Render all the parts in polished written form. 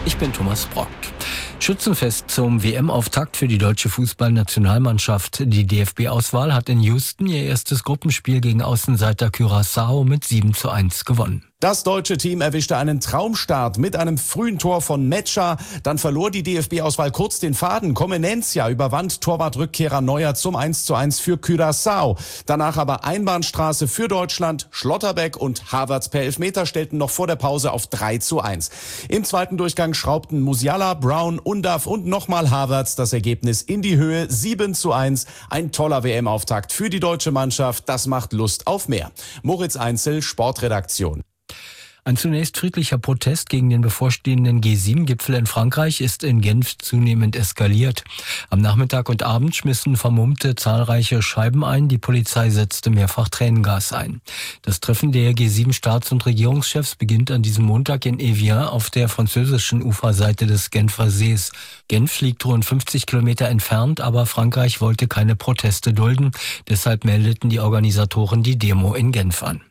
Ich bin Thomas Brock. Schützenfest zum WM-Auftakt für die deutsche Fußballnationalmannschaft. Die DFB-Auswahl hat in Houston ihr erstes Gruppenspiel gegen Außenseiter Curaçao mit 7:1 gewonnen. Das deutsche Team erwischte einen Traumstart mit einem frühen Tor von Metscher. Dann verlor die DFB-Auswahl kurz den Faden. Comenencia überwand Torwartrückkehrer Neuer zum 1:1 für Curaçao. Danach aber Einbahnstraße für Deutschland. Schlotterbeck und Havertz per Elfmeter stellten noch vor der Pause auf 3:1. Im zweiten Durchgang schraubten Musiala, Brown, Undav und nochmal Havertz das Ergebnis in die Höhe. 7:1. Ein toller WM-Auftakt für die deutsche Mannschaft. Das macht Lust auf mehr. Moritz Einzel, Sportredaktion. Ein zunächst friedlicher Protest gegen den bevorstehenden G7-Gipfel in Frankreich ist in Genf zunehmend eskaliert. Am Nachmittag und Abend schmissen Vermummte zahlreiche Scheiben ein. Die Polizei setzte mehrfach Tränengas ein. Das Treffen der G7-Staats- und Regierungschefs beginnt an diesem Montag in Evian auf der französischen Uferseite des Genfer Sees. Genf liegt rund 50 Kilometer entfernt, aber Frankreich wollte keine Proteste dulden. Deshalb meldeten die Organisatoren die Demo in Genf an.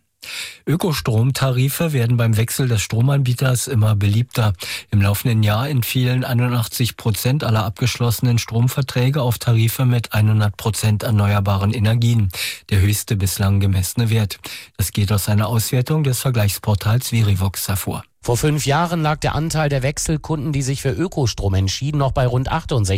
Ökostromtarife werden beim Wechsel des Stromanbieters immer beliebter. Im laufenden Jahr entfielen 81% aller abgeschlossenen Stromverträge auf Tarife mit 100% erneuerbaren Energien, der höchste bislang gemessene Wert. Das geht aus einer Auswertung des Vergleichsportals Verivox hervor. Vor 5 Jahren lag der Anteil der Wechselkunden, die sich für Ökostrom entschieden, noch bei rund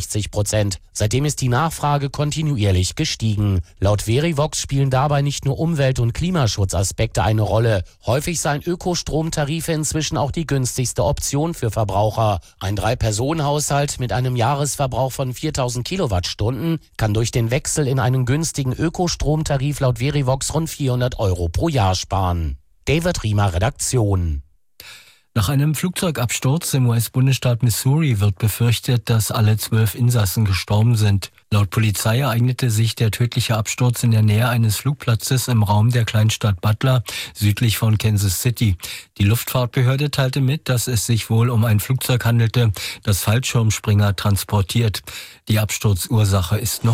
68%. Seitdem ist die Nachfrage kontinuierlich gestiegen. Laut Verivox spielen dabei nicht nur Umwelt- und Klimaschutzaspekte eine Rolle. Häufig seien Ökostromtarife inzwischen auch die günstigste Option für Verbraucher. Ein 3-Personen-Haushalt mit einem Jahresverbrauch von 4000 Kilowattstunden kann durch den Wechsel in einen günstigen Ökostromtarif laut Verivox rund 400 € pro Jahr sparen. David Riemer, Redaktion. Nach einem Flugzeugabsturz im US-Bundesstaat Missouri wird befürchtet, dass alle 12 Insassen gestorben sind. Laut Polizei ereignete sich der tödliche Absturz in der Nähe eines Flugplatzes im Raum der Kleinstadt Butler, südlich von Kansas City. Die Luftfahrtbehörde teilte mit, dass es sich wohl um ein Flugzeug handelte, das Fallschirmspringer transportiert. Die Absturzursache ist noch